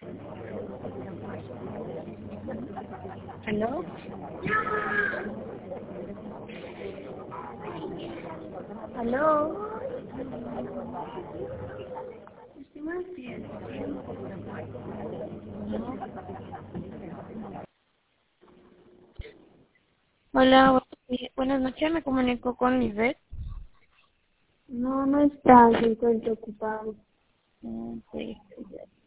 ¿Aló? ¿Aló? Hola, buenas noches, me comunico con Lisbeth. No, no está, se encuentra ocupado. Sí.